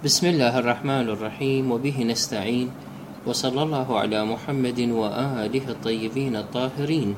بسم الله الرحمن الرحيم، وبه نستعين، وصلى الله على محمد وآله الطيبين الطاهرين.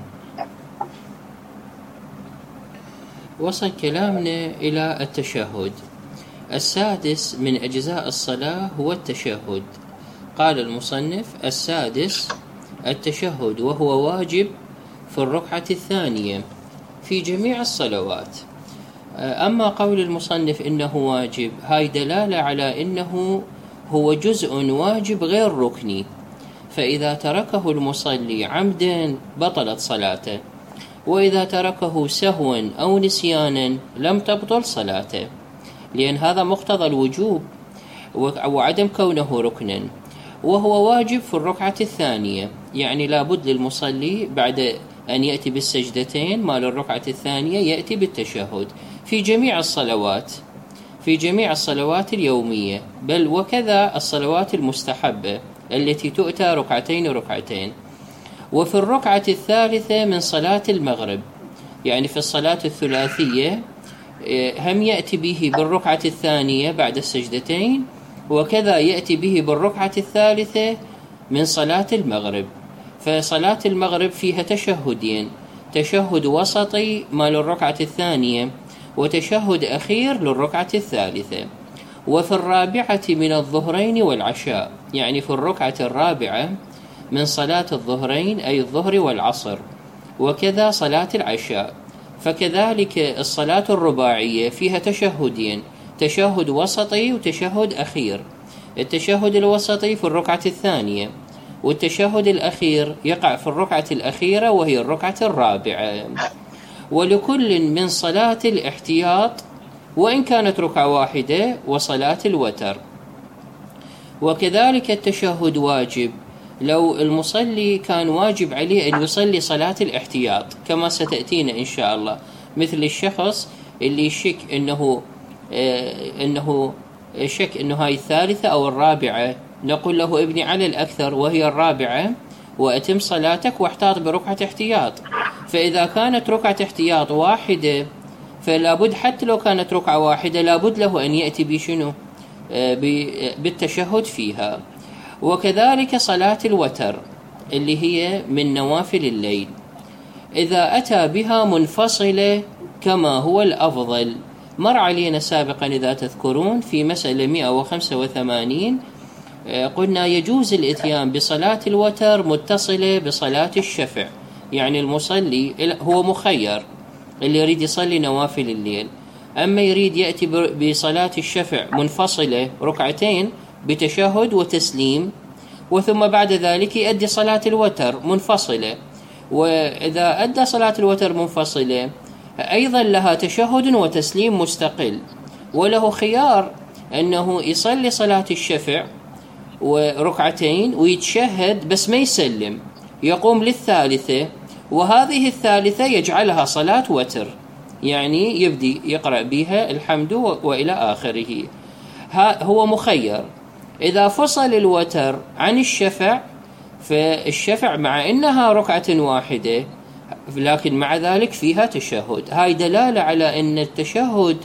وصل كلامنا إلى التشهد السادس من أجزاء الصلاة هو التشهد. قال المصنف: السادس التشهد، وهو واجب في الركعة الثانية في جميع الصلوات. أما قول المصنف إنه واجب، هاي دلالة على إنه هو جزء واجب غير ركني، فإذا تركه المصلي عمدا بطلت صلاته، وإذا تركه سهوا أو نسيانا لم تبطل صلاته، لأن هذا مقتضى الوجوب وعدم كونه ركنا. وهو واجب في الركعة الثانية، يعني لابد للمصلي بعد أن يأتي بالسجدتين مال الركعة الثانية يأتي بالتشهد في جميع الصلوات، في جميع الصلوات اليومية، بل وكذا الصلوات المستحبة التي تؤتى ركعتين ركعتين. وفي الركعة الثالثة من صلاة المغرب، يعني في الصلاة الثلاثية، هم يأتي به بالركعة الثانية بعد السجدتين، وكذا يأتي به بالركعة الثالثة من صلاة المغرب. فصلاة المغرب فيها تشهدين: تشهد وسطي مال الركعة الثانية، وتشهد أخير للركعة الثالثة. وفي الرابعة من الظهرين والعشاء، يعني في الركعة الرابعة من صلاة الظهرين أي الظهر والعصر، وكذا صلاة العشاء. فكذلك الصلاة الرباعية فيها تشهدين: تشهد وسطي وتشهد أخير. التشهد الوسطي في الركعة الثانية، والتشهد الأخير يقع في الركعة الأخيرة وهي الركعة الرابعة. ولكل من صلاة الاحتياط وإن كانت ركعة واحدة وصلاة الوتر. وكذلك التشهد واجب لو المصلي كان واجب عليه أن يصلي صلاة الاحتياط كما ستأتينا إن شاء الله، مثل الشخص اللي يشك إنه شك إنه هاي الثالثة أو الرابعة، نقول له: ابني على الأكثر وهي الرابعة وأتم صلاتك واحتاط بركعة احتياط. فإذا كانت ركعة احتياط واحدة فلابد، حتى لو كانت ركعة واحدة، لابد له أن يأتي بشنو؟ بالتشهد فيها. وكذلك صلاة الوتر اللي هي من نوافل الليل، إذا أتى بها منفصلة كما هو الأفضل. مر علينا سابقا إذا تذكرون في مسألة 185 قلنا يجوز الإتيان بصلاة الوتر متصلة بصلاة الشفع، يعني المصلي هو مخير اللي يريد يصلي نوافل الليل، أما يريد يأتي بصلاة الشفع منفصلة ركعتين بتشهد وتسليم، وثم بعد ذلك يؤدي صلاة الوتر منفصلة. وإذا أدى صلاة الوتر منفصلة أيضا لها تشهد وتسليم مستقل، وله خيار أنه يصلي صلاة الشفع وركعتين ويتشهد بس ما يسلم، يقوم للثالثة، وهذه الثالثة يجعلها صلاة وتر، يعني يبدي يقرأ بها الحمد وإلى آخره. هو مخير. إذا فصل الوتر عن الشفع، فالشفع مع إنها ركعة واحدة لكن مع ذلك فيها تشهد. هاي دلالة على أن التشهد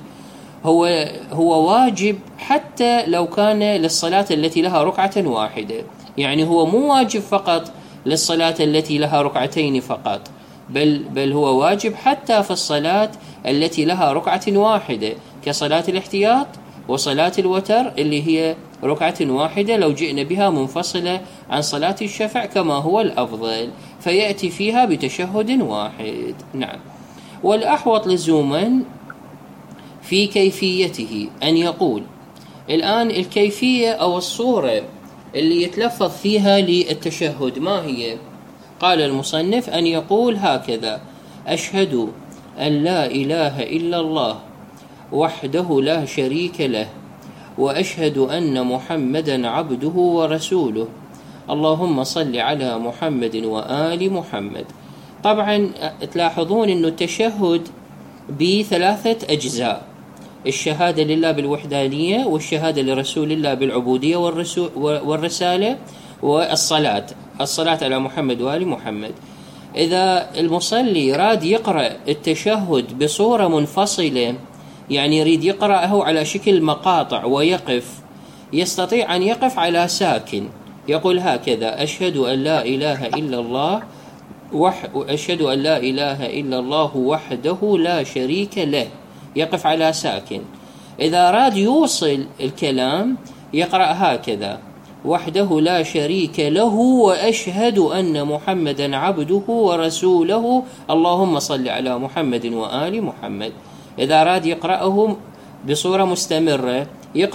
هو واجب حتى لو كان للصلاة التي لها ركعة واحدة، يعني هو مو واجب فقط للصلاة التي لها ركعتين فقط، بل هو واجب حتى في الصلاة التي لها ركعة واحدة كصلاة الاحتياط وصلاة الوتر اللي هي ركعة واحدة لو جئنا بها منفصلة عن صلاة الشفع كما هو الأفضل، فيأتي فيها بتشهد واحد. نعم. والأحوط لزوما في كيفيته أن يقول الآن الكيفية أو الصورة اللي يتلفظ فيها للتشهد ما هي؟ قال المصنف: أن يقول هكذا: أشهد أن لا إله إلا الله وحده لا شريك له، وأشهد أن محمدا عبده ورسوله، اللهم صل على محمد وآل محمد. طبعا تلاحظون أن التشهد بثلاثة أجزاء: الشهادة لله بالوحدانية، والشهادة لرسول الله بالعبودية والرسالة، والصلاة على محمد وآل محمد. إذا المصلي راد يقرأ التشهد بصورة منفصلة، يعني يريد يقرأه على شكل مقاطع ويقف، يستطيع أن يقف على ساكن، يقول هكذا: أشهد أن لا إله إلا الله أشهد أن لا إله إلا الله وحده لا شريك له، يقف على ساكن. إذا أراد يوصل الكلام يقرأ هكذا: وحده لا شريك له وأشهد أن محمدا عبده ورسوله اللهم صل على محمد وآل محمد. إذا أراد يقرأه بصورة مستمرة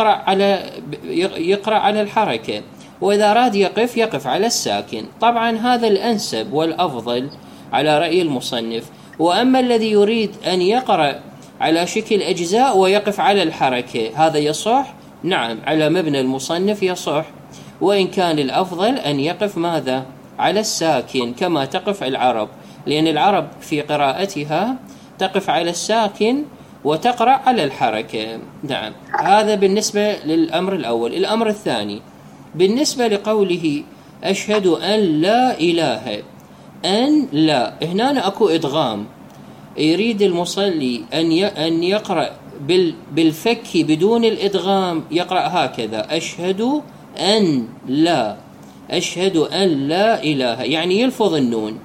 يقرأ على الحركة، وإذا أراد يقف على الساكن. طبعا هذا الأنسب والأفضل على رأي المصنف. وأما الذي يريد أن يقرأ على شكل أجزاء ويقف على الحركة، هذا يصح؟ نعم، على مبنى المصنف يصح، وإن كان الأفضل أن يقف ماذا؟ على الساكن كما تقف العرب، لأن العرب في قراءتها تقف على الساكن وتقرأ على الحركة. نعم، هذا بالنسبة للأمر الأول. الأمر الثاني بالنسبة لقوله أشهد أن لا إله، أن لا، هنا أكو إدغام، يريد المصلي أن يقرأ بالفك بدون الإدغام، يقرأ هكذا: أشهد أن لا، أشهد أن لا إله، يعني يلفظ النون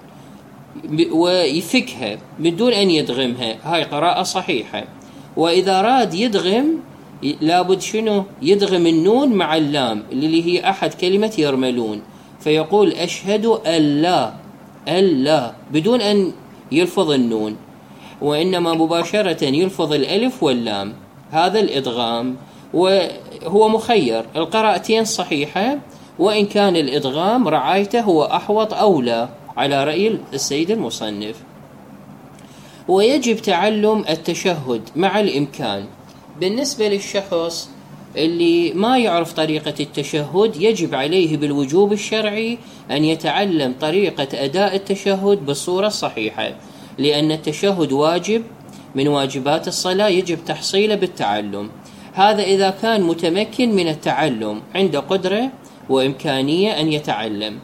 ويفكها بدون أن يدغمها، هاي قراءة صحيحة. وإذا أراد يدغم لابد شنو؟ يدغم النون مع اللام اللي هي أحد كلمة يرملون، فيقول أشهد أن لا، ألا، بدون أن يلفظ النون، وإنما مباشرة يلفظ الألف واللام. هذا الإدغام، وهو مخير، القراءتين صحيحة، وإن كان الإدغام رعايته هو أحوط أولى على رأي السيد المصنف. ويجب تعلم التشهد مع الإمكان. بالنسبة للشخص اللي ما يعرف طريقة التشهد، يجب عليه بالوجوب الشرعي أن يتعلم طريقة أداء التشهد بالصورة الصحيحة، لأن التشهد واجب من واجبات الصلاة، يجب تحصيله بالتعلم. هذا إذا كان متمكن من التعلم، عنده قدرة وإمكانية أن يتعلم،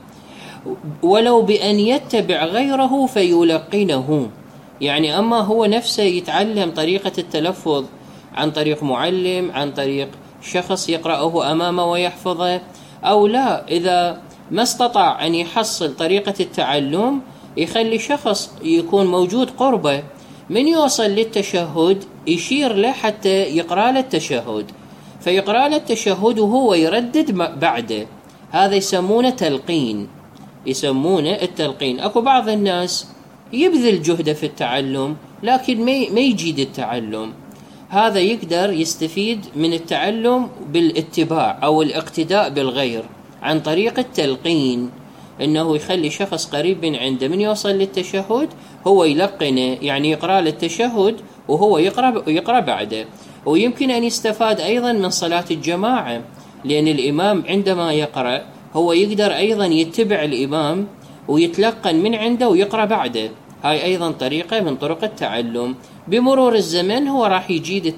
ولو بأن يتبع غيره فيلقنه. يعني أما هو نفسه يتعلم طريقة التلفظ عن طريق معلم، عن طريق شخص يقرأه أمامه ويحفظه، أو لا، إذا ما استطاع أن يحصل طريقة التعلم يخلي شخص يكون موجود قربه، من يوصل للتشهد يشير له حتى يقرأ له التشهد، فيقرأ له التشهد وهو يردد بعده. هذا يسمونه تلقين، يسمونه التلقين. أكو بعض الناس يبذل جهده في التعلم لكن ما يجيد التعلم، هذا يقدر يستفيد من التعلم بالاتباع أو الاقتداء بالغير عن طريق التلقين، إنه يخلي شخص قريب من عنده من يوصل للتشهد هو يلقنه، يعني يقرأ للتشهد وهو يقرأ بعده. ويمكن أن يستفاد أيضا من صلاة الجماعة، لأن الإمام عندما يقرأ هو يقدر أيضا يتبع الإمام ويتلقن من عنده ويقرأ بعده. هاي أيضا طريقة من طرق التعلم. بمرور الزمن هو راح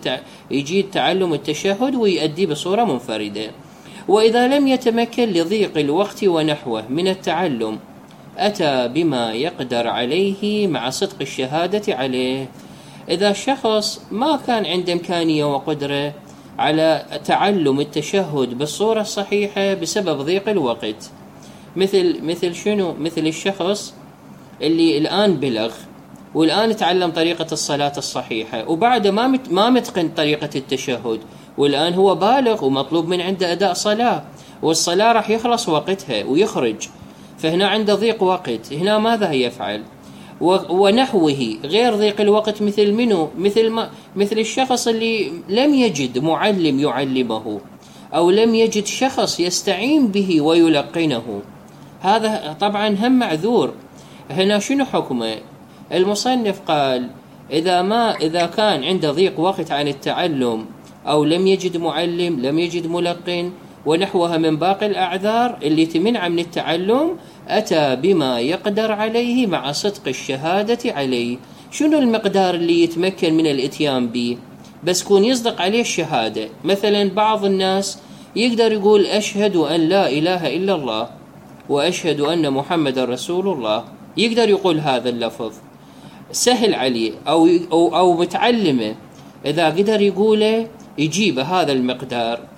يجيد تعلم التشهد ويؤدي بصورة منفردة. وإذا لم يتمكن لضيق الوقت ونحوه من التعلم، أتى بما يقدر عليه مع صدق الشهادة عليه. إذا الشخص ما كان عنده إمكانية وقدرة على تعلم التشهد بالصورة الصحيحة بسبب ضيق الوقت، مثل شنو؟ مثل الشخص اللي الآن بلغ والآن تعلم طريقة الصلاة الصحيحة وبعد ما متقن طريقة التشهد، والآن هو بالغ ومطلوب من عنده أداء صلاة، والصلاة راح يخلص وقتها ويخرج، فهنا عنده ضيق وقت. هنا ماذا يفعل؟ ونحوه غير ضيق الوقت، مثل منه؟ مثل الشخص اللي لم يجد معلم يعلمه، أو لم يجد شخص يستعين به ويلقنه، هذا طبعا هم معذور. هنا شنو حكمه؟ المصنف قال إذا كان عنده ضيق وقت عن التعلم، أو لم يجد معلم، لم يجد ملقن ونحوها من باقي الأعذار اللي تمنع من التعلم، أتى بما يقدر عليه مع صدق الشهادة عليه. شنو المقدار اللي يتمكن من الاتيان به؟ بس كون يصدق عليه الشهادة. مثلا بعض الناس يقدر يقول أشهد أن لا إله إلا الله وأشهد أن محمد رسول الله، يقدر يقول هذا اللفظ، سهل عليه، أو متعلمه إذا قدر يقوله يجيب هذا المقدار.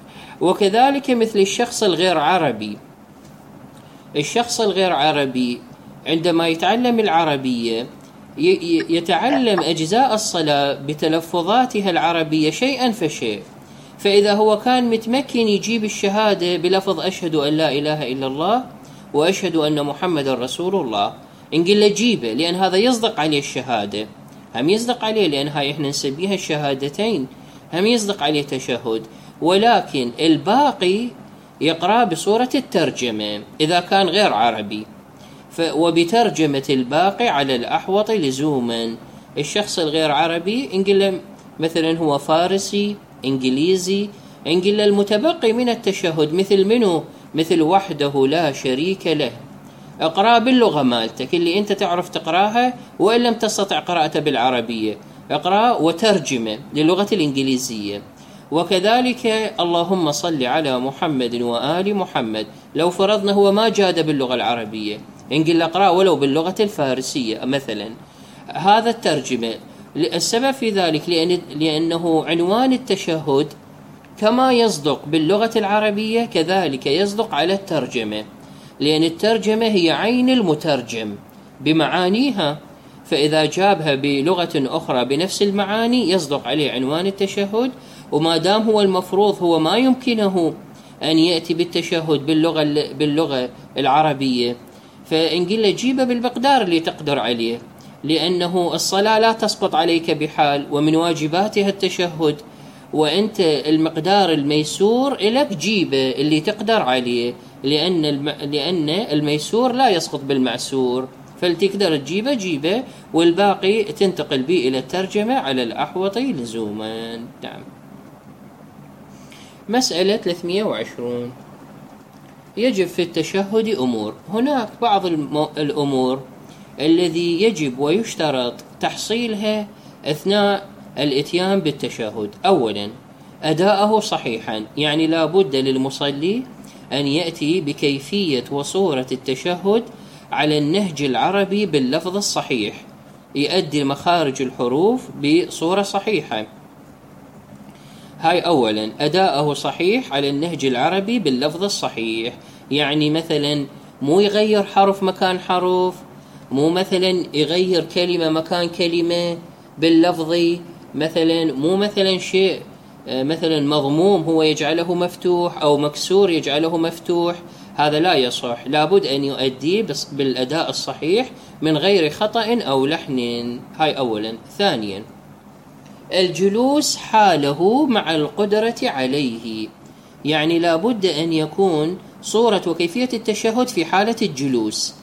وكذلك مثل الشخص الغير عربي. الشخص الغير عربي عندما يتعلم العربية يتعلم أجزاء الصلاة بتلفظاتها العربية شيئا فشيء. فإذا هو كان متمكن يجيب الشهادة بلفظ أشهد أن لا إله إلا الله وأشهد أن محمد رسول الله، نقول له جيبه، لأن هذا يصدق عليه الشهادة، هم يصدق عليه، لأن هاي إحنا نسميها الشهادتين، هم يصدق عليه تشهد. ولكن الباقي يقرأ بصورة الترجمة إذا كان غير عربي، وبترجمة الباقي على الأحوط لزوما. الشخص الغير عربي نقول له مثلا هو فارسي، إنجليزي، نقول له المتبقي من التشهد مثل منه؟ مثل وحده لا شريك له، اقرأ باللغة مالتك اللي أنت تعرف تقرأها، وإن لم تستطع قراءته بالعربية اقرأ وترجمة للغة الإنجليزية. وكذلك اللهم صل على محمد وآل محمد، لو فرضنا هو ما جاد باللغة العربية نقول له اقرأ ولو باللغة الفارسية مثلا. هذا الترجمة. السبب في ذلك لأنه عنوان التشهد كما يصدق باللغة العربية كذلك يصدق على الترجمة، لأن الترجمة هي عين المترجم بمعانيها، فإذا جابها بلغة أخرى بنفس المعاني يصدق عليه عنوان التشهد. وما دام هو المفروض هو ما يمكنه أن يأتي بالتشهد باللغة العربية، فإنقل له جيبه بالمقدار اللي تقدر عليه، لأنه الصلاة لا تسقط عليك بحال، ومن واجباتها التشهد، وأنت المقدار الميسور لك جيبه اللي تقدر عليه، لأن الميسور لا يسقط بالمعسور، فلتقدر تجيبه جيبه، والباقي تنتقل به إلى الترجمة على الأحوط لزوما. نعم. مسألة 320. يجب في التشهد أمور. هناك بعض الأمور الذي يجب ويشترط تحصيلها أثناء الإتيان بالتشهد. أولا أداءه صحيحا، يعني لا بد للمصلي أن يأتي بكيفية وصورة التشهد على النهج العربي باللفظ الصحيح، يؤدي مخارج الحروف بصورة صحيحة. هاي أولا، أداءه صحيح على النهج العربي باللفظ الصحيح، يعني مثلا مو يغير حرف مكان حرف، مو مثلا يغير كلمة مكان كلمة باللفظي، مثلا مو مثلا شيء مثلا مضموم هو يجعله مفتوح أو مكسور يجعله مفتوح، هذا لا يصح، لابد أن يؤدي بالأداء الصحيح من غير خطأ أو لحن. هاي أولا. ثانيا الجلوس حاله مع القدرة عليه، يعني لابد أن يكون صورة وكيفية التشهد في حالة الجلوس،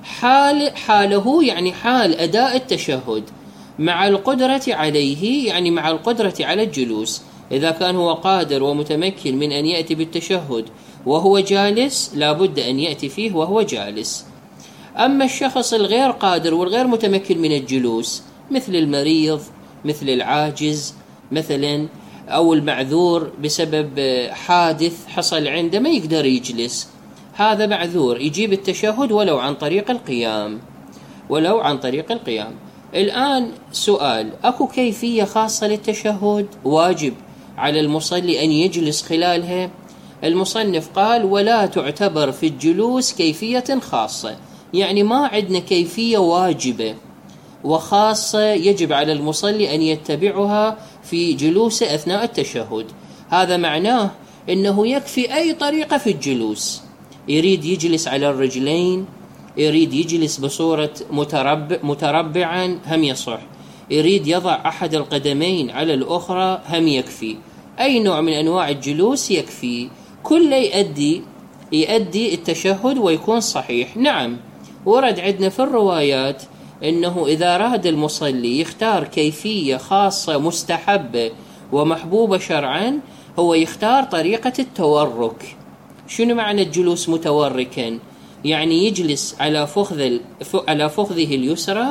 حاله يعني حال أداء التشهد، مع القدرة عليه يعني مع القدرة على الجلوس. إذا كان هو قادر ومتمكن من أن يأتي بالتشهد وهو جالس لابد أن يأتي فيه وهو جالس. أما الشخص الغير قادر والغير متمكن من الجلوس مثل المريض، مثل العاجز مثلا، أو المعذور بسبب حادث حصل عنده ما يقدر يجلس، هذا معذور يجيب التشهد ولو عن طريق القيام، ولو عن طريق القيام. الآن سؤال، أكو كيفية خاصة للتشهد واجب على المصلي أن يجلس خلالها؟ المصنف قال ولا تعتبر في الجلوس كيفية خاصة، يعني ما عندنا كيفية واجبة وخاصة يجب على المصلي أن يتبعها في جلوسه أثناء التشهد. هذا معناه أنه يكفي أي طريقة في الجلوس، يريد يجلس على الرجلين، يريد يجلس بصورة متربعا هم يصح، يريد يضع أحد القدمين على الأخرى هم يكفي، أي نوع من أنواع الجلوس يكفي، كل يؤدي التشهد ويكون صحيح. نعم، ورد عندنا في الروايات أنه إذا أراد المصلي يختار كيفية خاصة مستحبة ومحبوبة شرعا، هو يختار طريقة التورك. شنو معنى الجلوس متوركا؟ يعني يجلس على فخذه اليسرى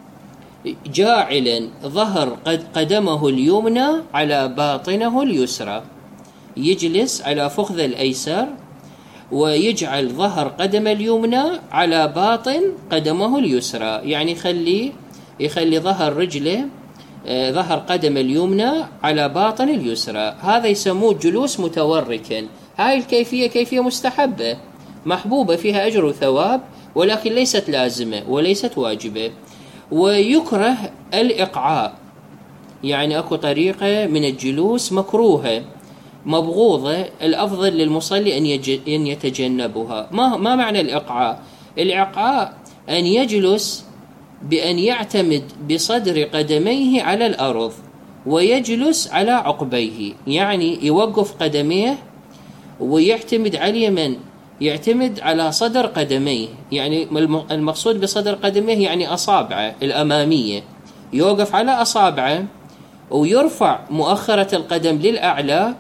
جاعلا ظهر قدمه اليمنى على باطنه اليسرى، يجلس على فخذ الأيسر ويجعل ظهر قدم اليمنى على باطن قدمه اليسرى، يعني يخلي ظهر رجله ظهر قدم اليمنى على باطن اليسرى، هذا يسموه جلوس متوركا. هاي الكيفية كيفية مستحبة محبوبة، فيها أجر وثواب، ولكن ليست لازمة وليست واجبة. ويكره الإقعاء، يعني أكو طريقة من الجلوس مكروهة مبغوضة، الأفضل للمصلي أن يتجنبها. ما معنى الإقعاء؟ الإقعاء أن يجلس بأن يعتمد بصدر قدميه على الأرض ويجلس على عقبيه، يعني يوقف قدميه ويعتمد على اليمين، يعتمد على صدر قدميه. يعني المقصود بصدر قدميه يعني أصابعه الأمامية، يوقف على أصابعه ويرفع مؤخرة القدم للأعلى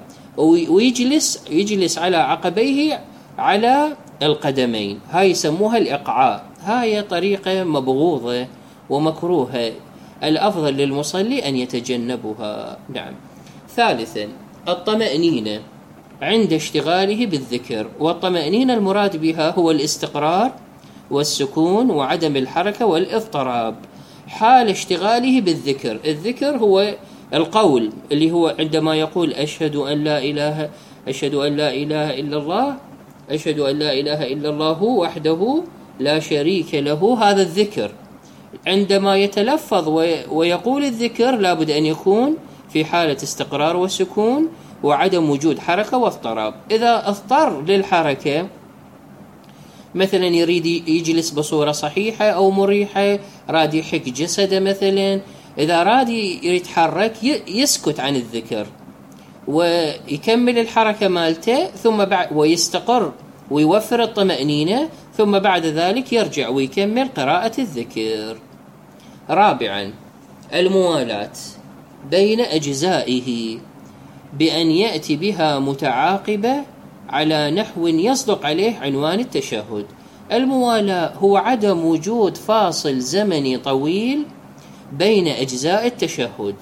ويجلس على عقبيه على القدمين. هاي يسموها الإقعاء. هاي طريقة مبغوضة ومكروهة، الأفضل للمصلي أن يتجنبها. نعم. ثالثا الطمأنينة عند اشتغاله بالذكر، والطمأنينة المراد بها هو الاستقرار والسكون وعدم الحركة والاضطراب حال اشتغاله بالذكر. الذكر هو القول، اللي هو عندما يقول أشهد أن لا إله إلا الله، أشهد أن لا إله إلا الله وحده لا شريك له، هذا الذكر. عندما يتلفظ ويقول الذكر لابد أن يكون في حالة استقرار وسكون وعدم وجود حركة واضطراب. إذا اضطر للحركة، مثلا يريد يجلس بصورة صحيحة أو مريحة، راد يحك جسده مثلا، إذا راد يتحرك يسكت عن الذكر ويكمل الحركة مالته، ثم ويستقر ويوفر الطمأنينة، ثم بعد ذلك يرجع ويكمل قراءة الذكر. رابعا الموالاة بين أجزائه بأن يأتي بها متعاقبة على نحو يصدق عليه عنوان التشهد. الموالاة هو عدم وجود فاصل زمني طويل بين أجزاء التشهد،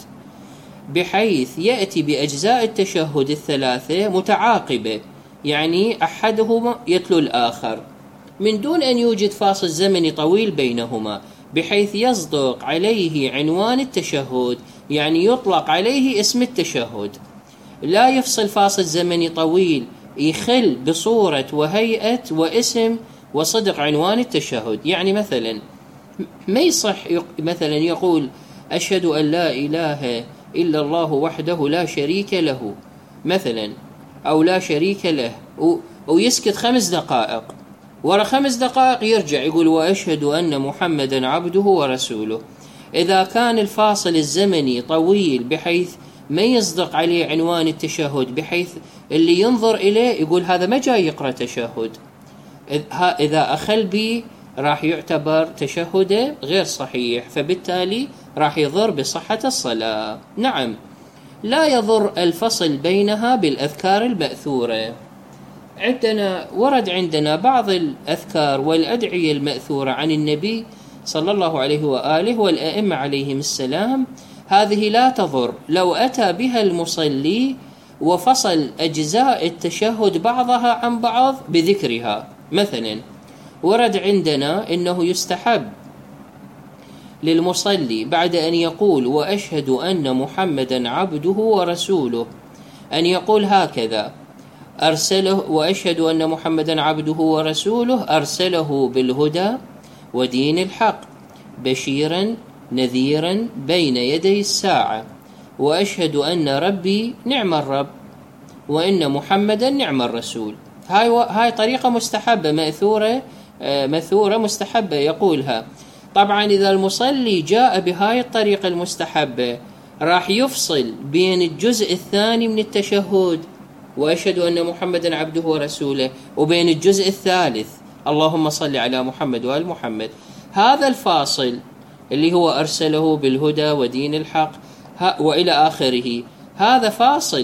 بحيث يأتي بأجزاء التشهد الثلاثة متعاقبة، يعني أحدهما يتلو الآخر من دون أن يوجد فاصل زمني طويل بينهما، بحيث يصدق عليه عنوان التشهد، يعني يطلق عليه اسم التشهد. لا يفصل فاصل زمني طويل يخل بصورة وهيئة واسم وصدق عنوان التشهد. يعني مثلا ما يصح مثلا يقول أشهد أن لا إله إلا الله وحده لا شريك له مثلا، أو لا شريك له، ويسكت 5 دقائق، ورا 5 دقائق يرجع يقول وأشهد أن محمدا عبده ورسوله. إذا كان الفاصل الزمني طويل بحيث ما يصدق عليه عنوان التشهد، بحيث اللي ينظر إليه يقول هذا ما جاي يقرأ تشهد، إذا أخل به راح يعتبر تشهده غير صحيح، فبالتالي راح يضر بصحة الصلاة. نعم، لا يضر الفصل بينها بالأذكار المأثورة. ورد عندنا بعض الأذكار والأدعية المأثورة عن النبي صلى الله عليه وآله والأئمة عليهم السلام، هذه لا تضر لو أتى بها المصلي وفصل أجزاء التشهد بعضها عن بعض بذكرها. مثلا ورد عندنا إنه يستحب للمصلي بعد أن يقول وأشهد أن محمدا عبده ورسوله أن يقول هكذا: أرسله، وأشهد أن محمدا عبده ورسوله أرسله بالهدى ودين الحق بشيرا نذيرا بين يدي الساعة، وأشهد أن ربي نعم الرب وإن محمدا نعم الرسول. هاي طريقة مستحبة مأثورة مستحبة يقولها. طبعا إذا المصلي جاء بهاي الطريقة المستحبة راح يفصل بين الجزء الثاني من التشهد وأشهد أن محمدا عبده ورسوله وبين الجزء الثالث اللهم صل على محمد وآل محمد. هذا الفاصل اللي هو أرسله بالهدى ودين الحق وإلى آخره، هذا فاصل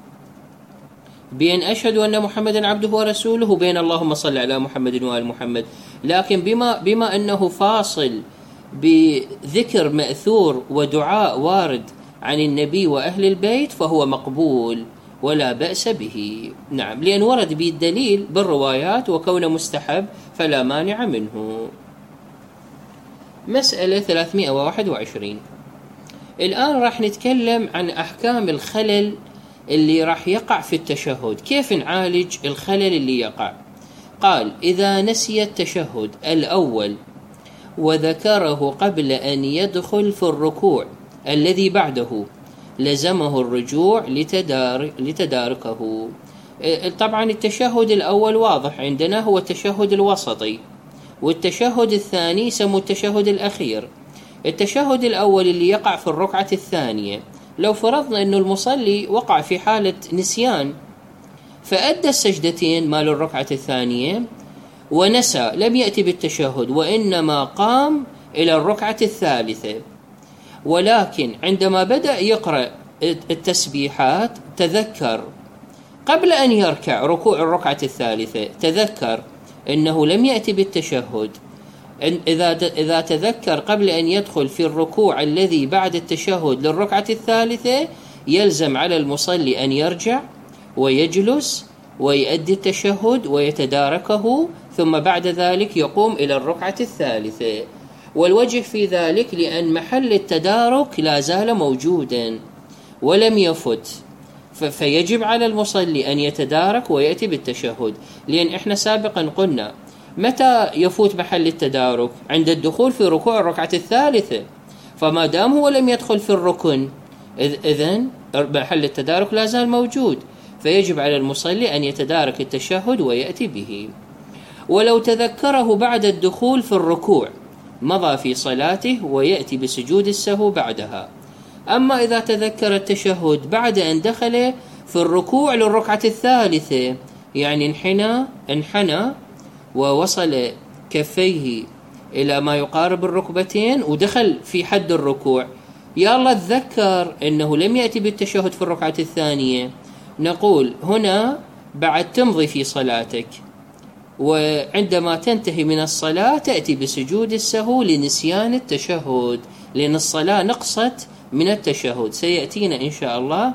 بين أشهد أن محمدا عبده ورسوله وبين اللهم صل على محمد وآل محمد. لكن بما أنه فاصل بذكر مأثور ودعاء وارد عن النبي وأهل البيت فهو مقبول ولا بأس به. نعم، لأن ورد به الدليل بالروايات، وكونه مستحب فلا مانع منه. مسألة 321: الآن راح نتكلم عن أحكام الخلل اللي راح يقع في التشهد، كيف نعالج الخلل اللي يقع. قال: إذا نسي التشهد الأول وذكره قبل أن يدخل في الركوع الذي بعده لزمه الرجوع لتداركه. طبعا التشهد الأول واضح عندنا هو التشهد الوسطي، والتشهد الثاني يسموه التشهد الأخير. التشهد الأول اللي يقع في الركعة الثانية، لو فرضنا أنه المصلي وقع في حالة نسيان فأدى السجدتين مال الركعة الثانية ونسى، لم يأتي بالتشهد وإنما قام إلى الركعة الثالثة، ولكن عندما بدأ يقرأ التسبيحات تذكر قبل أن يركع ركوع الركعة الثالثة، تذكر أنه لم يأتي بالتشهد. إذا تذكر قبل أن يدخل في الركوع الذي بعد التشهد للركعة الثالثة، يلزم على المصلي أن يرجع ويجلس ويؤدي التشهد ويتداركه، ثم بعد ذلك يقوم إلى الركعة الثالثة. والوجه في ذلك لأن محل التدارك لا زال موجودا ولم يفت، فيجب على المصلي أن يتدارك ويأتي بالتشهد. لأن إحنا سابقا قلنا متى يفوت محل التدارك؟ عند الدخول في ركوع الركعة الثالثة، فما دام هو لم يدخل في الركن إذن محل التدارك لا زال موجود، فيجب على المصلي أن يتدارك التشهد ويأتي به. ولو تذكره بعد الدخول في الركوع مضى في صلاته ويأتي بسجود السهو بعدها. أما إذا تذكر التشهد بعد أن دخل في الركوع للركعة الثالثة، يعني انحنى ووصل كفيه إلى ما يقارب الركبتين ودخل في حد الركوع، يا الله تذكر أنه لم يأتي بالتشهد في الركعة الثانية، نقول هنا بعد تمضي في صلاتك، وعندما تنتهي من الصلاة تأتي بسجود السهو لنسيان التشهد، لأن الصلاة نقصت من التشهد. سيأتينا إن شاء الله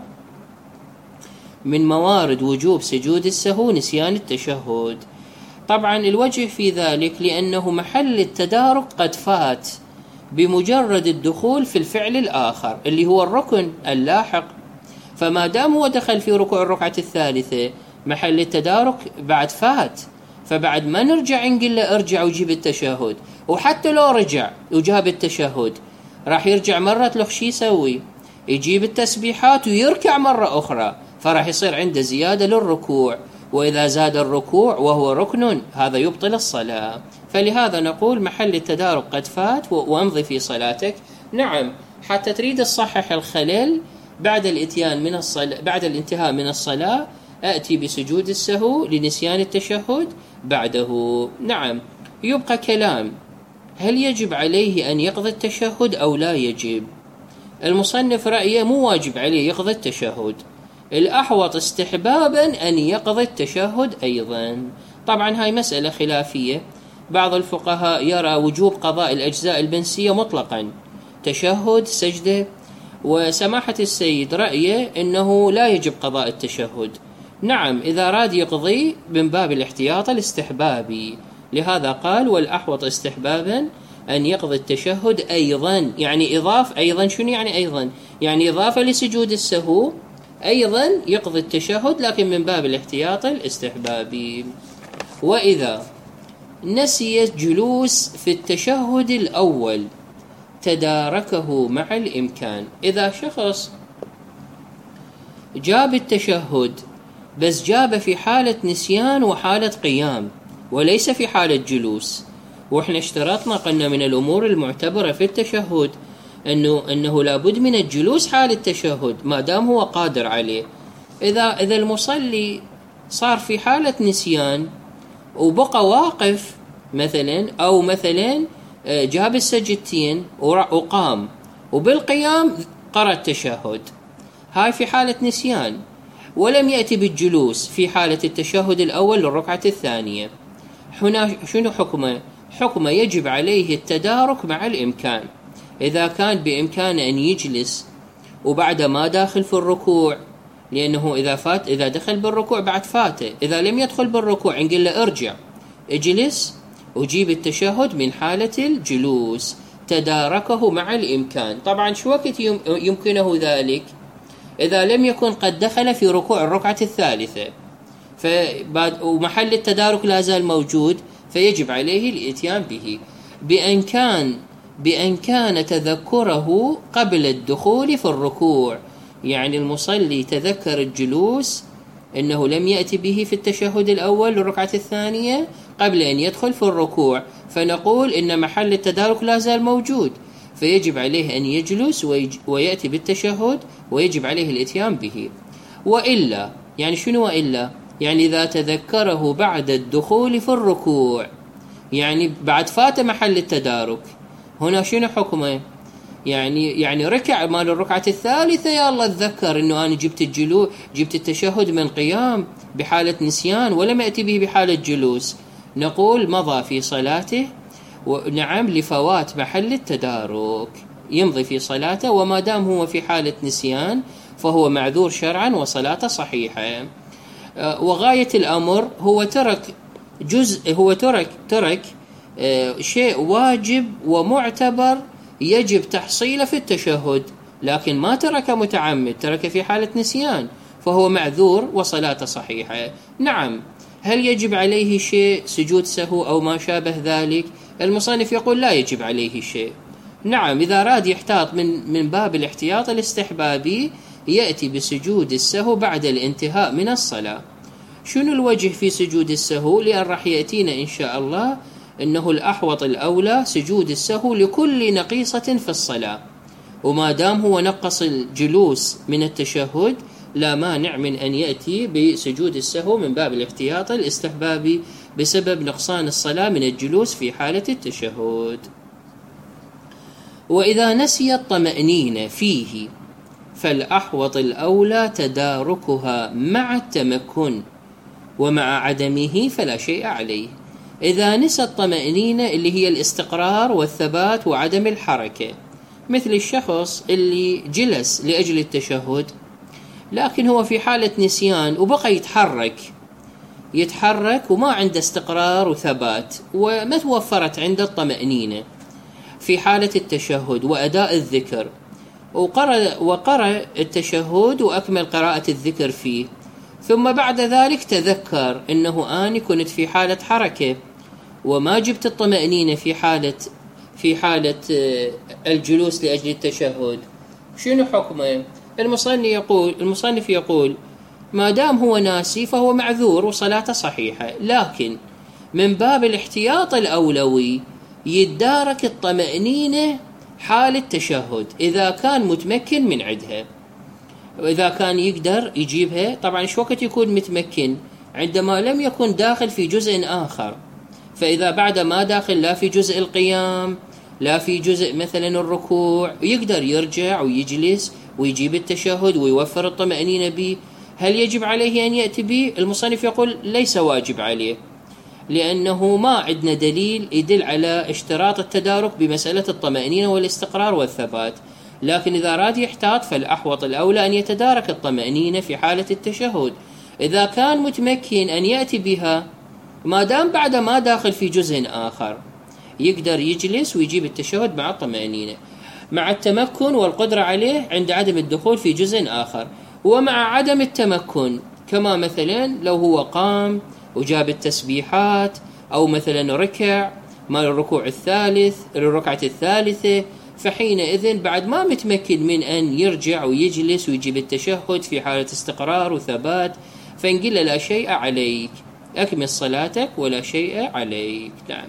من موارد وجوب سجود السهو نسيان التشهد. طبعا الوجه في ذلك لأنه محل التدارك قد فات بمجرد الدخول في الفعل الآخر اللي هو الركن اللاحق، فما دام هو دخل في ركوع الركعة الثالثة محل التدارك بعد فات، فبعد ما نرجع نقول له ارجع وجيب التشهد. وحتى لو رجع وجاب التشهد راح يرجع مرة له شي يسوي؟ يجيب التسبيحات ويركع مرة أخرى، فراح يصير عنده زيادة للركوع، وإذا زاد الركوع وهو ركن هذا يبطل الصلاة. فلهذا نقول محل التدارك قد فات وامضي في صلاتك. نعم، حتى تريد تصحح الخلل بعد الاتيان من الصلاة، بعد الانتهاء من الصلاة أتي بسجود السهو لنسيان التشهد بعده. نعم، يبقى كلام هل يجب عليه أن يقضي التشهد أو لا يجب؟ المصنف رأيه مو واجب عليه يقضي التشهد، الأحوط استحبابا أن يقضي التشهد أيضا. طبعا هاي مسألة خلافية، بعض الفقهاء يرى وجوب قضاء الأجزاء البنسية مطلقا، تشهد سجدة، وسماحة السيد رأيه أنه لا يجب قضاء التشهد. نعم، إذا راد يقضي من باب الاحتياط الاستحبابي، لهذا قال والأحوط استحبابا أن يقضي التشهد أيضا. يعني إضافة أيضا، شنو يعني أيضا؟ يعني إضافة لسجود السهو أيضا يقضي التشهد، لكن من باب الاحتياط الاستحبابي. وإذا نسي جلوس في التشهد الأول تداركه مع الإمكان. إذا شخص جاب التشهد بس جاب في حالة نسيان وحالة قيام وليس في حالة جلوس، وإحنا اشترطنا قلنا من الأمور المعتبرة في التشهد أنه لابد من الجلوس حال التشهد ما دام هو قادر عليه. إذا المصلي صار في حالة نسيان وبقى واقف مثلا، أو مثلا جاب السجدتين وقام وبالقيام قرأ التشهد، هاي في حالة نسيان، ولم يأتي بالجلوس في حالة التشهد الأول للركعة الثانية، هنا شنو حكمه؟ حكمه يجب عليه التدارك مع الإمكان. إذا كان بإمكانه أن يجلس وبعد ما داخل في الركوع، لأنه إذا دخل بالركوع بعد فاته، إذا لم يدخل بالركوع نقول له ارجع اجلس وجيب التشهد من حالة الجلوس. تداركه مع الإمكان. طبعا شو وقت يمكنه ذلك؟ إذا لم يكن قد دخل في ركوع الركعة الثالثة ومحل التدارك لا زال موجود، فيجب عليه الإتيان به بأن كان تذكره قبل الدخول في الركوع. يعني المصلي تذكر الجلوس إنه لم يأتي به في التشهد الأول للركعة الثانية قبل أن يدخل في الركوع، فنقول إن محل التدارك لا زال موجود، فيجب عليه أن يجلس ويأتي بالتشهد، ويجب عليه الإتيان به. وإلا، يعني شنو وإلا؟ يعني إذا تذكره بعد الدخول في الركوع، يعني بعد فات محل التدارك، هنا شنو حكمه؟ يعني ركع مال الركعة الثالثة، يا الله اتذكر إنه أنا جبت التشهد من قيام بحالة نسيان ولم يأتي به بحالة جلوس، نقول مضى في صلاته، ونعم لفوات محل التدارك يمضي في صلاته، وما دام هو في حالة نسيان فهو معذور شرعا وصلاته صحيحة. وغاية الأمر هو ترك شيء واجب ومعتبر يجب تحصيله في التشهد، لكن ما ترك متعمد، ترك في حالة نسيان، فهو معذور وصلاته صحيحة. نعم، هل يجب عليه شيء سجود سهو أو ما شابه ذلك؟ المصنف يقول لا يجب عليه شيء. نعم، إذا أراد يحتاط من باب الاحتياط الاستحبابي يأتي بسجود السهو بعد الانتهاء من الصلاة. شنو الوجه في سجود السهو؟ لأن راح يأتينا إن شاء الله إنه الأحوط الأولى سجود السهو لكل نقيصة في الصلاة، وما دام هو نقص الجلوس من التشهد لا مانع من أن يأتي بسجود السهو من باب الاحتياط الاستحبابي بسبب نقصان الصلاة من الجلوس في حالة التشهد. وإذا نسي الطمأنينة فيه فالأحوط الأولى تداركها مع التمكن، ومع عدمه فلا شيء عليه. إذا نسى الطمأنينة اللي هي الاستقرار والثبات وعدم الحركة، مثل الشخص اللي جلس لأجل التشهد لكن هو في حالة نسيان وبقى يتحرك وما عنده استقرار وثبات، وما توفرت عنده الطمأنينة في حالة التشهد وأداء الذكر، وقرأ التشهد وأكمل قراءة الذكر فيه، ثم بعد ذلك تذكر أنه أنا كنت في حالة حركة وما جبت الطمأنينة في حالة الجلوس لأجل التشهد، شنو حكمه؟ المصنف يقول ما دام هو ناسي فهو معذور وصلاته صحيحة، لكن من باب الاحتياط الأولوي يتدارك الطمأنينة حال التشهد إذا كان متمكن من عدها، وإذا كان يقدر يجيبها. طبعا شو وقت يكون متمكن؟ عندما لم يكن داخل في جزء آخر، فإذا بعد ما داخل لا في جزء القيام لا في جزء مثلا الركوع، يقدر يرجع ويجلس ويجيب التشهد ويوفر الطمأنينة به. هل يجب عليه أن يأتي به؟ المصنف يقول ليس واجب عليه، لأنه ما عندنا دليل يدل على اشتراط التدارك بمسألة الطمأنينة والاستقرار والثبات، لكن إذا أراد يحتاط فالأحوط الأولى أن يتدارك الطمأنينة في حالة التشهد. إذا كان متمكن أن يأتي بها ما دام بعد ما داخل في جزء آخر، يقدر يجلس ويجيب التشهد مع الطمأنينة مع التمكن والقدرة عليه عند عدم الدخول في جزء آخر. ومع عدم التمكن كما مثلا لو هو قام وجاب التسبيحات أو مثلا ركع مال الركوع الثالث للركعة الثالثة، فحينئذ بعد ما متمكن من أن يرجع ويجلس ويجيب التشهد في حالة استقرار وثبات، فنقول لا شيء عليك، أكمل صلاتك ولا شيء عليك. نعم.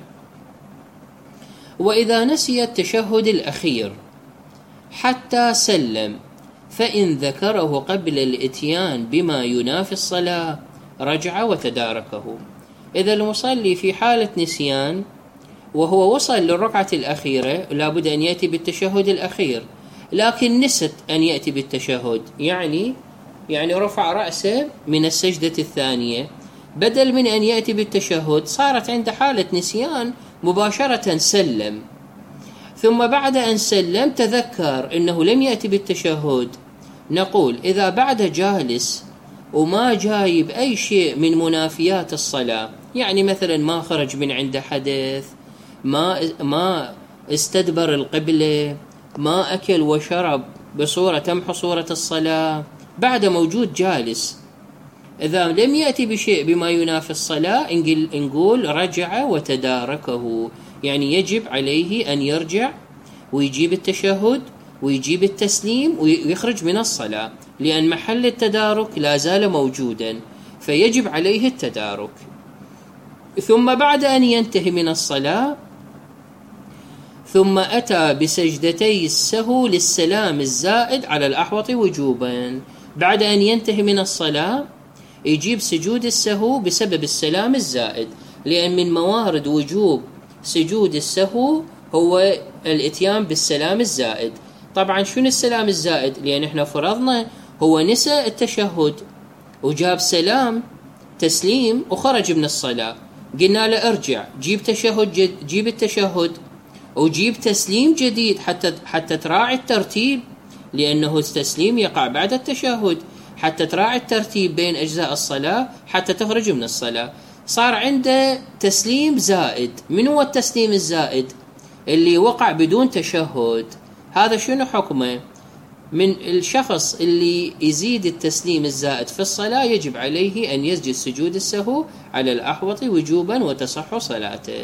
وإذا نسي التشهد الأخير حتى سلم فإن ذكره قبل الإتيان بما ينافي الصلاة رجع وتداركه. إذا المصلي في حالة نسيان وهو وصل للركعة الأخيرة لابد أن يأتي بالتشهد الأخير، لكن نسيت أن يأتي بالتشهد، يعني رفع رأسه من السجدة الثانية، بدل من أن يأتي بالتشهد صارت عند حالة نسيان مباشرة سلم، ثم بعد أن سلم تذكر أنه لم يأتي بالتشهد، نقول إذا بعد جالس وما جايب أي شيء من منافيات الصلاة، يعني مثلا ما خرج من عنده حدث، استدبر القبلة، ما أكل وشرب بصورة تمحو صورة الصلاة، بعد موجود جالس. إذا لم يأتي بشيء بما ينافي الصلاة نقول رجع وتداركه، يعني يجب عليه أن يرجع ويجيب التشهد ويجيب التسليم ويخرج من الصلاة، لأن محل التدارك لا زال موجودا، فيجب عليه التدارك. ثم بعد أن ينتهي من الصلاة ثم أتى بسجدتي السهو للسلام الزائد على الأحوط وجوبا. بعد أن ينتهي من الصلاة يجيب سجود السهو بسبب السلام الزائد، لأن من موارد وجوب سجود السهو هو الاتيان بالسلام الزائد. طبعا شنو السلام الزائد؟ لأن احنا فرضنا هو نسى التشهد وجاب سلام تسليم وخرج من الصلاة، قلنا له ارجع جيب تشهد جيب التشهد وجيب تسليم جديد حتى تراعي الترتيب، لأنه التسليم يقع بعد التشهد، حتى تراعي الترتيب بين أجزاء الصلاة حتى تخرج من الصلاة. صار عنده تسليم زائد. من هو التسليم الزائد؟ اللي وقع بدون تشهد. هذا شنو حكمه؟ من الشخص اللي يزيد التسليم الزائد في الصلاة يجب عليه أن يسجد سجود السهو على الأحوط وجوبا وتصح صلاته.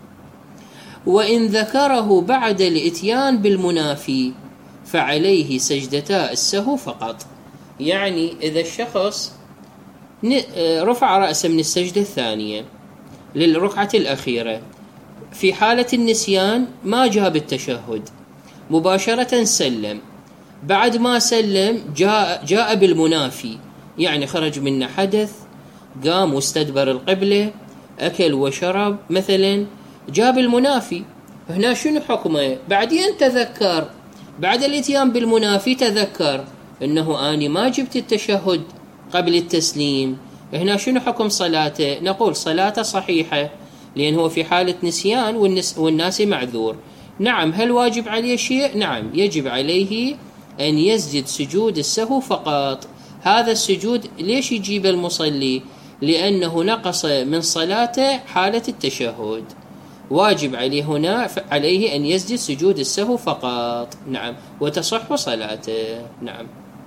وإن ذكره بعد الإتيان بالمنافي فعليه سجدتا السهو فقط. يعني إذا الشخص رفع رأسه من السجدة الثانية للركعة الأخيرة في حالة النسيان، ما جاب التشهد، مباشرة سلم، بعد ما سلم جاء بالمنافي، يعني خرج منه حدث، قام واستدبر القبلة، أكل وشرب مثلا، جاب المنافي. هنا شنو حكمه؟ بعدين تذكر بعد الاتيان بالمنافي تذكر انه اني ما جبت التشهد قبل التسليم. هنا شنو حكم صلاته؟ نقول صلاته صحيحة، لأن هو في حالة نسيان والناس معذور. نعم. هل واجب عليه شيء؟ نعم، يجب عليه أن يسجد سجود السهو فقط. هذا السجود ليش يجيب المصلي؟ لأنه نقص من صلاته حالة التشهد، واجب عليه هنا عليه أن يسجد سجود السهو فقط. نعم، وتصح صلاته. نعم.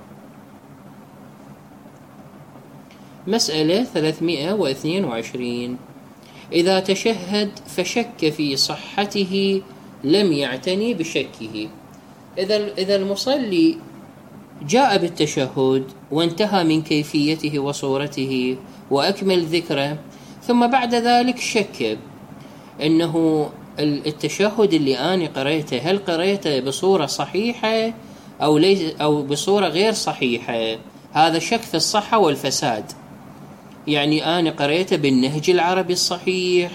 مسألة 322. إذا تشهد فشك في صحته لم يعتني بشكه. إذا المصلي جاء بالتشهد وانتهى من كيفيته وصورته وأكمل ذكره، ثم بعد ذلك شك أنه التشهد اللي أنا قريته هل قريته بصورة صحيحة أو بصورة غير صحيحة، هذا شك في الصحة والفساد. يعني أنا قريته بالنهج العربي الصحيح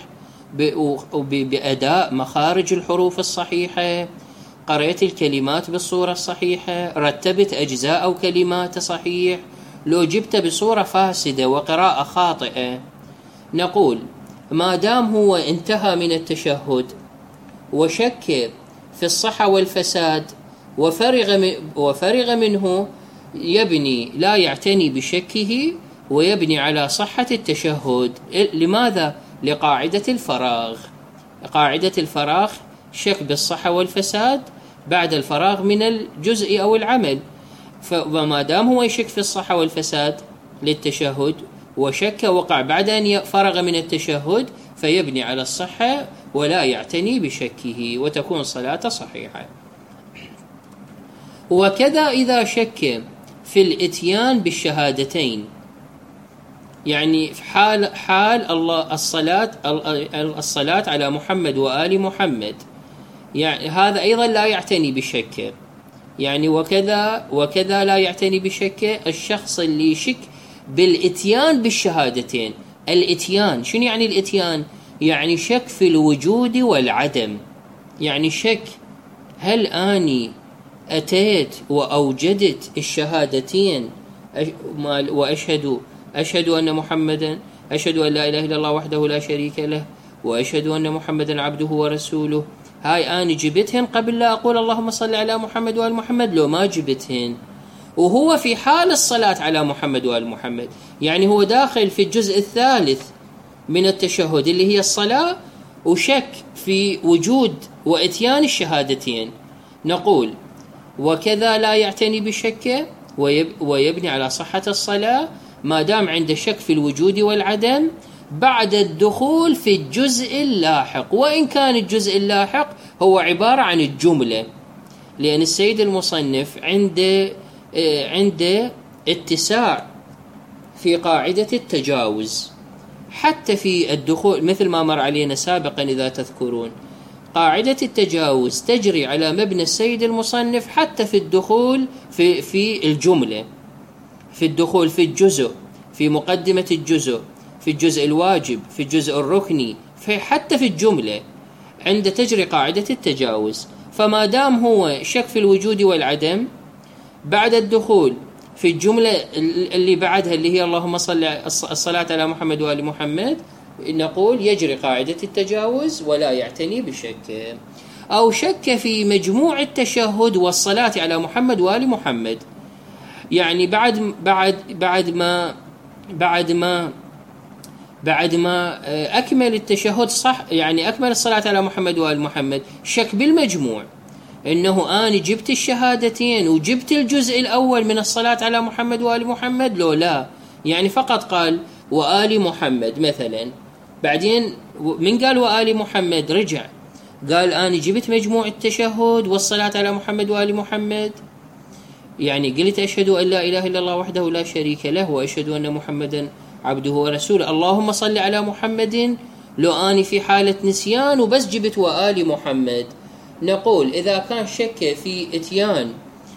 بأداء مخارج الحروف الصحيحة، قريت الكلمات بالصورة الصحيحة، رتبت أجزاء أو كلمات صحيح. لو جبت بصورة فاسدة وقراءة خاطئة، نقول ما دام هو انتهى من التشهد وشك في الصحة والفساد وفرغ منه، يبني لا يعتني بشكه ويبني على صحة التشهد. لماذا؟ لقاعدة الفراغ. قاعدة الفراغ شك بالصحة والفساد بعد الفراغ من الجزء أو العمل. فما دام هو يشك في الصحة والفساد للتشهد وشك وقع بعد أن فرغ من التشهد، فيبني على الصحة ولا يعتني بشكه وتكون صلاته صحيحة. وكذا إذا شك في الإتيان بالشهادتين، يعني في حال الله الصلاة على محمد وآل محمد، يعني هذا أيضا لا يعتني بشك. يعني وكذا لا يعتني بشك الشخص اللي يشك بالإتيان بالشهادتين. الإتيان شنو يعني؟ الإتيان يعني شك في الوجود والعدم، يعني شك هل أني أتيت وأوجدت الشهادتين أشهد أن محمدا، أشهد أن لا إله إلا الله وحده لا شريك له، وأشهد أن محمدا عبده ورسوله، هاي أنا جبتهن قبل لا أقول اللهم صل على محمد وآل محمد؟ لو ما جبتهن وهو في حال الصلاة على محمد وآل محمد، يعني هو داخل في الجزء الثالث من التشهد اللي هي الصلاة، وشك في وجود وإتيان الشهادتين، نقول وكذا لا يعتني بالشك ويبني على صحة الصلاة ما دام عنده شك في الوجود والعدم بعد الدخول في الجزء اللاحق، وإن كان الجزء اللاحق هو عبارة عن الجملة، لأن السيد المصنف عنده اتساع في قاعدة التجاوز حتى في الدخول، مثل ما مر علينا سابقا إذا تذكرون. قاعدة التجاوز تجري على مبنى السيد المصنف حتى في الدخول في الجملة، في الدخول في الجزء، في مقدمة الجزء، في الجزء الواجب، في الجزء الركني، حتى في الجملة عند تجري قاعدة التجاوز. فما دام هو شك في الوجود والعدم بعد الدخول في الجملة اللي بعدها اللي هي اللهم صل الصلاة على محمد وآل محمد، نقول يجري قاعدة التجاوز ولا يعتني بشك. أو شك في مجموع التشهد والصلاة على محمد وآل محمد، يعني بعد ما أكمل التشهد صح، يعني أكمل الصلاة على محمد وآل محمد، شك بالمجموع إنه أنا جبت الشهادتين وجبت الجزء الأول من الصلاة على محمد وآل محمد لو لا، يعني فقط قال وآل محمد مثلا، بعدين من قال وآل محمد رجع قال أنا جبت مجموع التشهد والصلاة على محمد وآل محمد، يعني قلت أشهد أن لا إله إلا الله وحده لا شريك له وأشهد أن محمدا عبده ورسوله اللهم صل على محمد، لو أني في حالة نسيان وبس جبت وآل محمد، نقول إذا كان شك في إتيان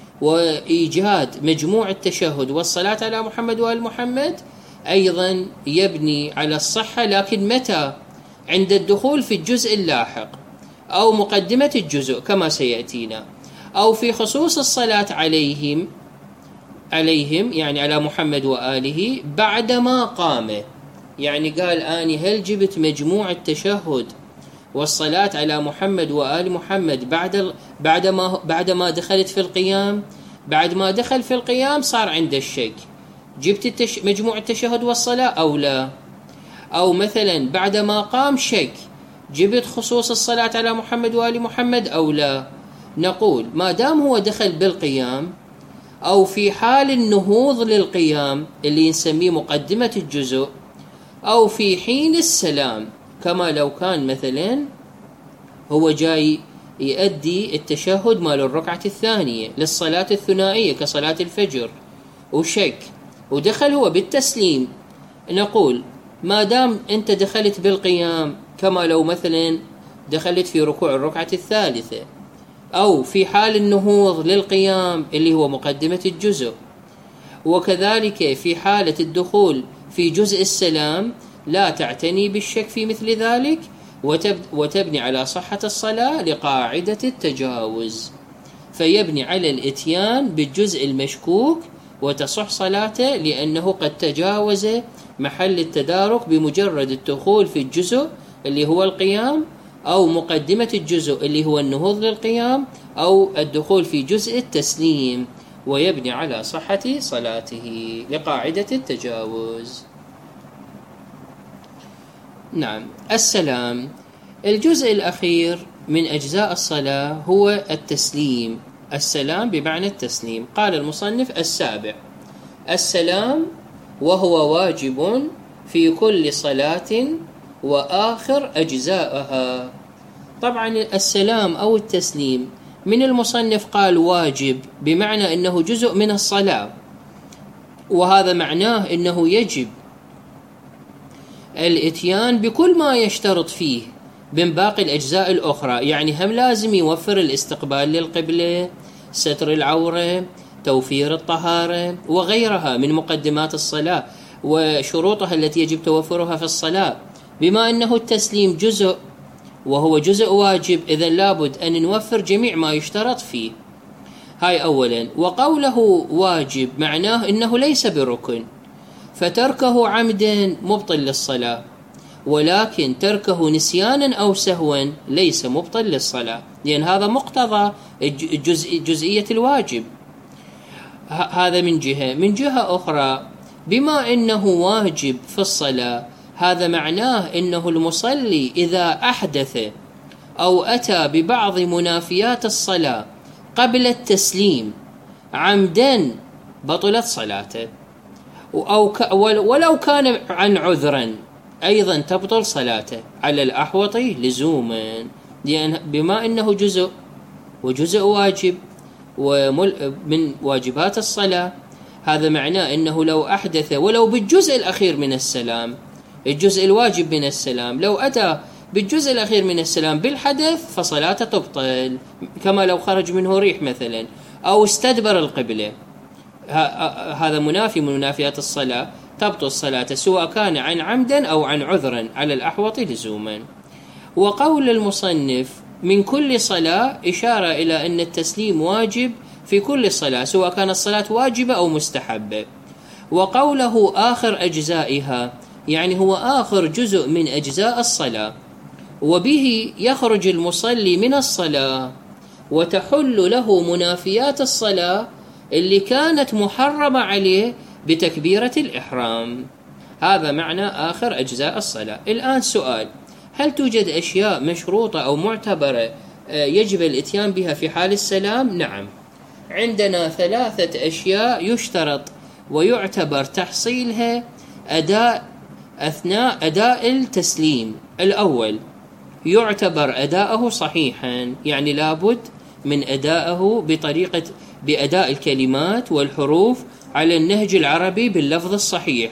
وإيجاد مجموع التشهد والصلاة على محمد وآل محمد أيضا يبني على الصحة، لكن متى؟ عند الدخول في الجزء اللاحق أو مقدمة الجزء كما سيأتينا، أو في خصوص الصلاة عليهم يعني على محمد وآله بعدما قام، يعني قال أني هل جبت مجموع التشهد والصلاة على محمد وآل محمد بعدما دخلت في القيام، بعد ما دخل في القيام صار عنده الشك جبت مجموع التشهد والصلاة أو لا، أو مثلا بعدما قام شك جبت خصوص الصلاة على محمد وآل محمد أو لا، نقول ما دام هو دخل بالقيام أو في حال النهوض للقيام اللي نسميه مقدمة الجزء، أو في حين السلام كما لو كان مثلا هو جاي يؤدي التشهد مال الركعة الثانية للصلاة الثنائية كصلاة الفجر وشك ودخل هو بالتسليم، نقول ما دام أنت دخلت بالقيام كما لو مثلا دخلت في ركوع الركعة الثالثة، أو في حال النهوض للقيام اللي هو مقدمة الجزء، وكذلك في حالة الدخول في جزء السلام لا تعتني بالشك في مثل ذلك وتبني على صحة الصلاة لقاعدة التجاوز، فيبني على الإتيان بالجزء المشكوك وتصح صلاته لأنه قد تجاوز محل التدارك بمجرد الدخول في الجزء اللي هو القيام، أو مقدمة الجزء اللي هو النهوض للقيام، أو الدخول في جزء التسليم، ويبني على صحة صلاته لقاعدة التجاوز. نعم. السلام الجزء الأخير من أجزاء الصلاة هو التسليم، السلام بمعنى التسليم. قال المصنف السابع السلام وهو واجب في كل صلاة وآخر أجزائها. طبعا السلام أو التسليم من المصنف قال واجب بمعنى أنه جزء من الصلاة، وهذا معناه أنه يجب الاتيان بكل ما يشترط فيه من باقي الأجزاء الأخرى، يعني هم لازم يوفر الاستقبال للقبلة، ستر العورة، توفير الطهارة وغيرها من مقدمات الصلاة وشروطها التي يجب توفرها في الصلاة. بما أنه التسليم جزء وهو جزء واجب، إذن لابد أن نوفر جميع ما يشترط فيه. هاي أولا. وقوله واجب معناه أنه ليس بركن، فتركه عمدا مبطل للصلاة، ولكن تركه نسيانا أو سهوا ليس مبطل للصلاة، لأن هذا مقتضى جزئية الواجب. هذا من جهة. من جهة أخرى بما أنه واجب في الصلاة، هذا معناه أنه المصلي إذا أحدث أو أتى ببعض منافيات الصلاة قبل التسليم عمدا بطلت صلاته، ولو كان عن عذرا أيضا تبطل صلاته على الأحوط لزوما، لأن بما أنه جزء وجزء واجب من واجبات الصلاة. هذا معناه أنه لو أحدث ولو بالجزء الأخير من السلام، الجزء الواجب من السلام، لو أتى بالجزء الأخير من السلام بالحدث فصلاته تبطل، كما لو خرج منه ريح مثلا أو استدبر القبلة، هذا منافي من منافيات الصلاة، تبطل الصلاة سواء كان عن عمدا أو عن عذرا على الأحوط لزوما. وقول المصنف من كل صلاة إشارة إلى أن التسليم واجب في كل صلاة سواء كانت الصلاة واجبة أو مستحبة. وقوله آخر أجزائها يعني هو آخر جزء من أجزاء الصلاة، وبه يخرج المصلي من الصلاة وتحل له منافيات الصلاة اللي كانت محرمة عليه بتكبيرة الإحرام. هذا معنى آخر أجزاء الصلاة. الآن سؤال: هل توجد أشياء مشروطة أو معتبرة يجب الإتيان بها في حال السلام؟ نعم، عندنا 3 أشياء يشترط ويعتبر تحصيلها أثناء أداء التسليم. الأول يعتبر أداءه صحيحا، يعني لابد من أداءه بأداء الكلمات والحروف على النهج العربي باللفظ الصحيح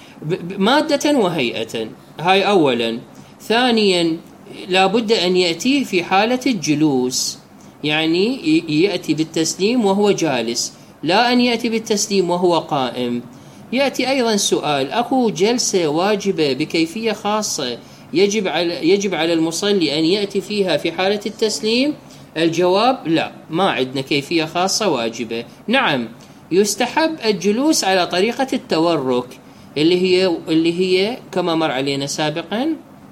مادة وهيئة، هاي أولا. ثانيا لابد أن يأتي في حالة الجلوس، يعني يأتي بالتسليم وهو جالس، لا أن يأتي بالتسليم وهو قائم. يأتي أيضا سؤال: أكو جلسة واجبة بكيفية خاصة يجب على المصلي أن يأتي فيها في حالة التسليم؟ الجواب: لا، ما عندنا كيفية خاصة واجبة. يستحب الجلوس على طريقة التورك اللي هي كما مر علينا سابقا،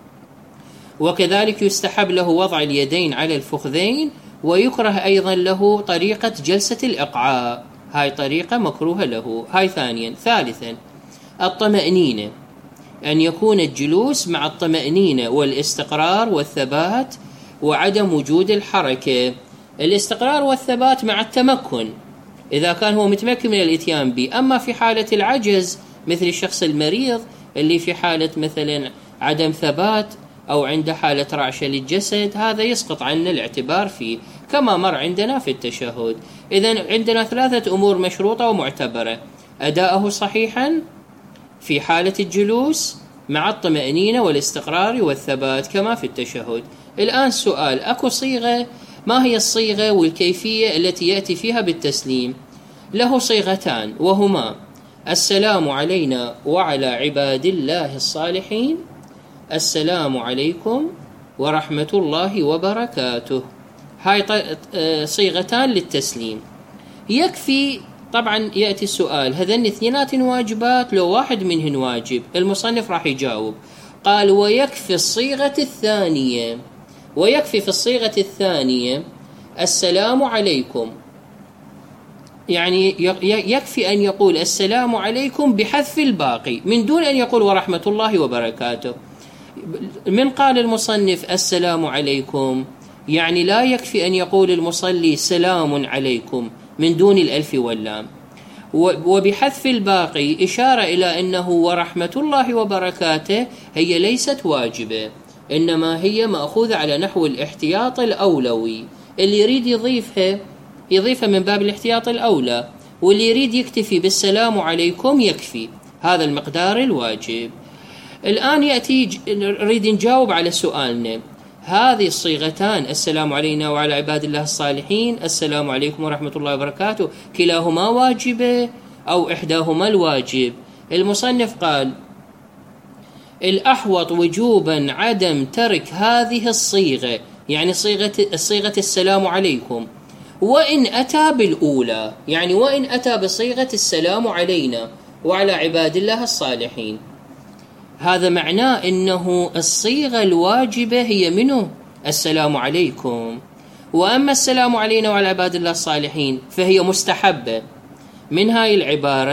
وكذلك يستحب له وضع اليدين على الفخذين، ويكره أيضا له طريقة جلسة الإقعاء، هاي طريقة مكروهة له. هاي ثانيا. ثالثا الطمأنينة، أن يكون الجلوس مع الطمأنينة والاستقرار والثبات وعدم وجود الحركة. الاستقرار والثبات مع التمكن إذا كان هو متمكن من الإتيان به، أما في حالة العجز مثل الشخص المريض اللي في حالة مثلا عدم ثبات أو عنده حالة رعشة للجسد، هذا يسقط عنا الاعتبار فيه كما مر عندنا في التشهد. إذن عندنا 3 أمور مشروطة ومعتبرة: أداءه صحيحا في حالة الجلوس مع الطمأنينة والاستقرار والثبات كما في التشهد. الآن سؤال: أكو صيغة، ما هي الصيغة والكيفية التي يأتي فيها بالتسليم؟ له صيغتان، وهما السلام علينا وعلى عباد الله الصالحين، السلام عليكم ورحمة الله وبركاته. هاي صيغتان للتسليم. يكفي طبعا. يأتي السؤال: هذين 2 واجبات لو واحد منهن واجب؟ المصنف راح يجاوب، قال: ويكفي في الصيغة الثانية السلام عليكم، يعني يكفي أن يقول السلام عليكم بحذف الباقي من دون أن يقول ورحمة الله وبركاته. من قال المصنف السلام عليكم، يعني لا يكفي أن يقول المصلي سلام عليكم من دون الألف واللام. وبحذف الباقي إشارة إلى أنه ورحمة الله وبركاته هي ليست واجبة، إنما هي مأخوذة على نحو الاحتياط الأولوي. اللي يريد يضيفها من باب الاحتياط الأولى، واللي يريد يكتفي بالسلام عليكم يكفي هذا المقدار الواجب. الآن نريد نجاوب على سؤالنا: هذه الصيغتان السلام علينا وعلى عباد الله الصالحين، السلام عليكم ورحمة الله وبركاته، كلاهما واجبة أو إحداهما الواجب؟ المصنف قال: الأحوط وجوبا عدم ترك هذه الصيغة، يعني صيغة السلام عليكم، وإن أتى بالأولى، يعني وإن أتى بصيغة السلام علينا وعلى عباد الله الصالحين. هذا معناه أنه الصيغة الواجبة هي منه السلام عليكم، وأما السلام علينا وعلى عباد الله الصالحين فهي مستحبة. من هاي العبارة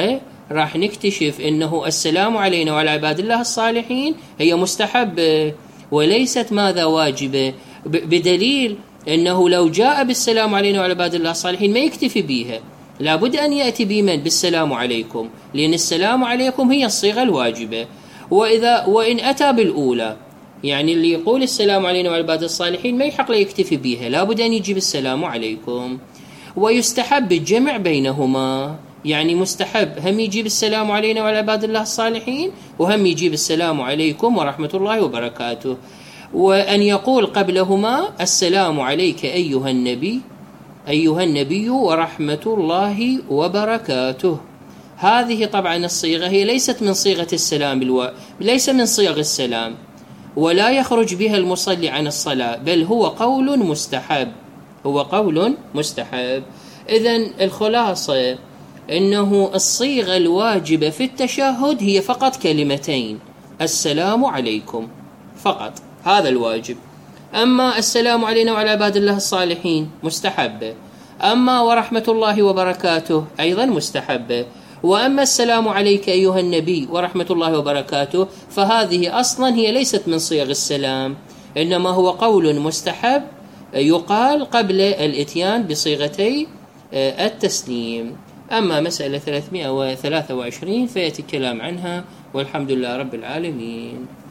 راح نكتشف أنه السلام علينا وعلى عباد الله الصالحين هي مستحبة وليست ماذا واجبة، بدليل أنه لو جاء بالسلام علينا وعلى عباد الله الصالحين ما يكتفي بها، لابد أن يأتي بمن؟ بالسلام عليكم، لأن السلام عليكم هي الصيغة الواجبة. وإن أتى بالأولى، يعني اللي يقول السلام علينا وعلى عباد الصالحين ما يحق له يكتفي بها، لابد أن يجيب السلام عليكم. ويستحب الجمع بينهما، يعني مستحب هم يجيب السلام علينا وعلى عباد الله الصالحين وهم يجيب السلام عليكم ورحمة الله وبركاته، وأن يقول قبلهما السلام عليك أيها النبي ورحمة الله وبركاته. هذه طبعا الصيغة هي ليست من صيغة السلام ليس من صيغ السلام، ولا يخرج بها المصلي عن الصلاة، بل هو قول مستحب. إذن الخلاصة أنه الصيغة الواجبة في التشهد هي فقط كلمتين، السلام عليكم فقط، هذا الواجب. أما السلام علينا وعلى عباد الله الصالحين مستحبة، أما ورحمة الله وبركاته أيضا مستحبة، وأما السلام عليك أيها النبي ورحمة الله وبركاته فهذه أصلا هي ليست من صيغ السلام، إنما هو قول مستحب يقال قبل الإتيان بصيغتي التسليم. أما مسألة 323 فيأتي الكلام عنها، والحمد لله رب العالمين.